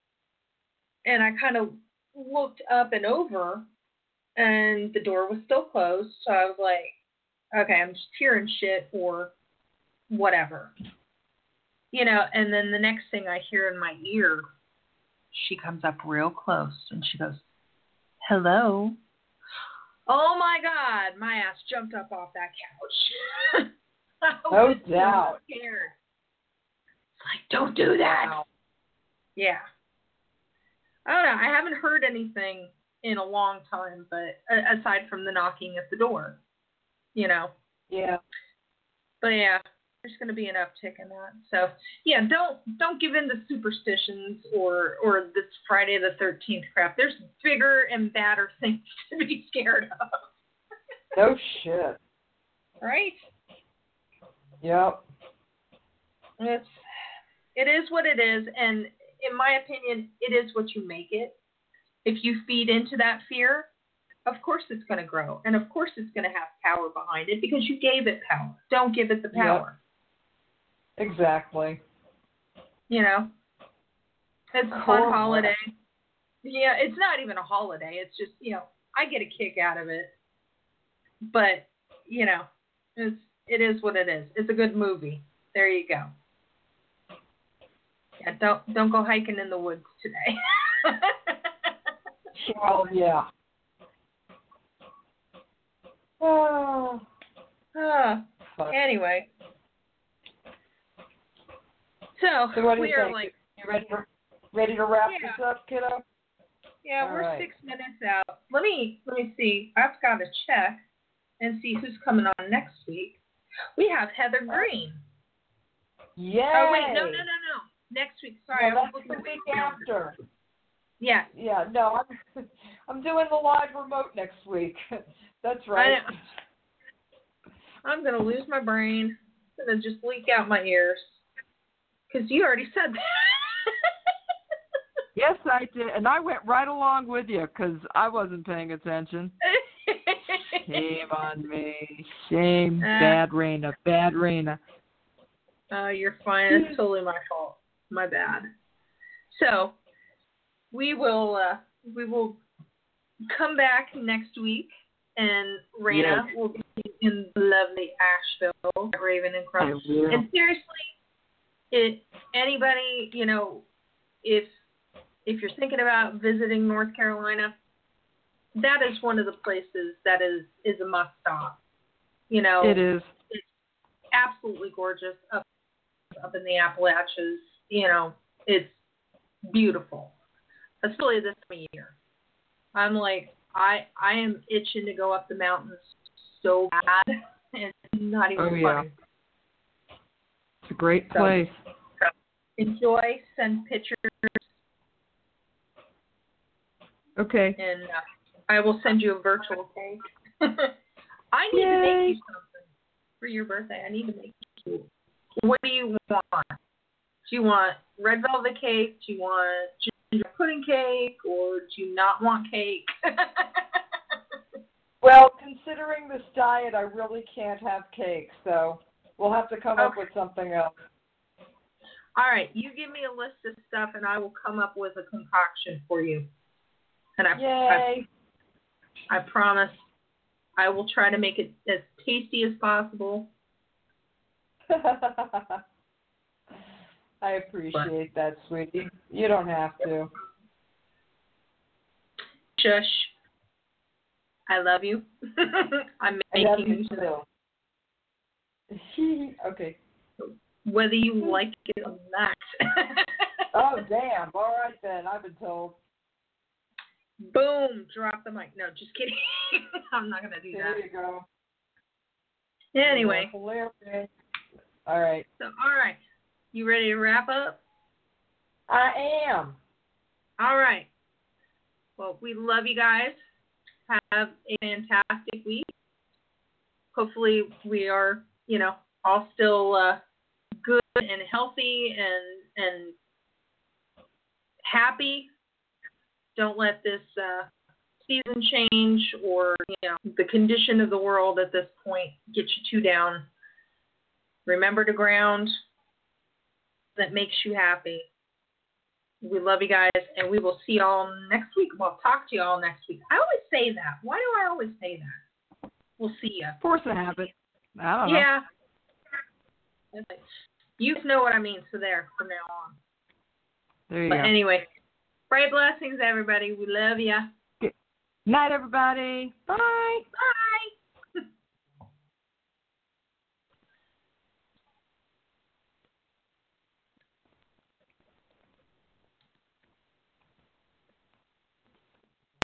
Speaker 3: and I kind of looked up and over, and the door was still closed. So I was like, okay, I'm just hearing shit or whatever. You know, and then the next thing I hear in my ear, she comes up real close and she goes, hello. Oh my God, my ass jumped up off that couch. I
Speaker 2: no
Speaker 3: was
Speaker 2: doubt.
Speaker 3: So scared. It's like, don't do that. Wow. Yeah. I don't know. I haven't heard anything in a long time, but uh, aside from the knocking at the door, you know.
Speaker 2: Yeah.
Speaker 3: But yeah. There's going to be an uptick in that. So, yeah, don't don't give in to superstitions or or this Friday the thirteenth crap. There's bigger and badder things to be scared of.
Speaker 2: No shit.
Speaker 3: Right?
Speaker 2: Yep.
Speaker 3: It's it is what it is, and in my opinion, it is what you make it. If you feed into that fear, of course it's going to grow, and of course it's going to have power behind it because you gave it power. Don't give it the power. Yep.
Speaker 2: Exactly.
Speaker 3: You know, it's a fun holiday. Yeah, it's not even a holiday. It's just, you know, I get a kick out of it. But, you know, it's it is what it is. It's a good movie. There you go. Yeah, don't don't go hiking in the woods today.
Speaker 2: Oh yeah. Oh.
Speaker 3: Uh, anyway. So,
Speaker 2: so what do
Speaker 3: we
Speaker 2: you
Speaker 3: are
Speaker 2: think?
Speaker 3: like,
Speaker 2: you ready to ready to wrap
Speaker 3: yeah.
Speaker 2: this up, kiddo?
Speaker 3: Yeah,
Speaker 2: All
Speaker 3: we're
Speaker 2: right.
Speaker 3: six minutes out. Let me let me see. I've got to check and see who's coming on next week. We have Heather Green.
Speaker 2: Yay!
Speaker 3: Oh wait, no, no, no, no. Next week. Sorry,
Speaker 2: no,
Speaker 3: I was
Speaker 2: that's
Speaker 3: looking
Speaker 2: the week
Speaker 3: at
Speaker 2: after.
Speaker 3: Yeah.
Speaker 2: Yeah. No, I'm I'm doing the live remote next week. That's right.
Speaker 3: I I'm gonna lose my brain. It's gonna just leak out my ears. Because you already said that.
Speaker 2: Yes, I did. And I went right along with you because I wasn't paying attention. Shame on me. Shame. Uh, bad Raina. Bad Raina.
Speaker 3: Oh, you're fine. It's totally my fault. My bad. So, we will uh, we will come back next week, and Raina yes. will be in lovely Asheville, Raven and Crumb. And seriously, It anybody, you know, if if you're thinking about visiting North Carolina, that is one of the places that is, is a must stop. You know,
Speaker 2: it is.
Speaker 3: It's absolutely gorgeous up up in the Appalachians. You know, it's beautiful, especially this time of year. I'm like, I I am itching to go up the mountains so bad, and it's not even
Speaker 2: oh,
Speaker 3: funny.
Speaker 2: Yeah. It's a great place.
Speaker 3: So, enjoy, send pictures.
Speaker 2: Okay.
Speaker 3: And uh, I will send you a virtual cake. I need
Speaker 2: Yay.
Speaker 3: to make you something for your birthday. I need to make you. What do you want? Do you want red velvet cake? Do you want ginger pudding cake? Or do you not want cake?
Speaker 2: Well, considering this diet, I really can't have cake, so we'll have to come okay. up with something else.
Speaker 3: All right, you give me a list of stuff, and I will come up with a concoction for you. And I,
Speaker 2: Yay!
Speaker 3: I, I promise I will try to make it as tasty as possible.
Speaker 2: I appreciate but, that, sweetie. You don't have to.
Speaker 3: Shush. I love you. I'm making
Speaker 2: I love you too. Okay.
Speaker 3: Whether you like it or not.
Speaker 2: Oh, damn. All right, then. I've been told.
Speaker 3: Boom. Drop the mic. No, just kidding. I'm not going to do
Speaker 2: there
Speaker 3: that.
Speaker 2: There you go.
Speaker 3: Anyway.
Speaker 2: Hilarious. All right.
Speaker 3: So, all right. You ready to wrap up?
Speaker 2: I am.
Speaker 3: All right. Well, we love you guys. Have a fantastic week. Hopefully we are, you know, all still uh, good and healthy and and happy. Don't let this uh, season change or, you know, the condition of the world at this point get you too down. Remember to ground. That makes you happy. We love you guys, and we will see you all next week. We'll talk to you all next week. I always say that. Why do I always say that? We'll see you.
Speaker 2: Force a habit. I don't know.
Speaker 3: Yeah. You know what I mean, so there, from now on.
Speaker 2: There you
Speaker 3: but
Speaker 2: go.
Speaker 3: But anyway, bright blessings, everybody. We love you.
Speaker 2: Good night, everybody. Bye.
Speaker 3: Bye.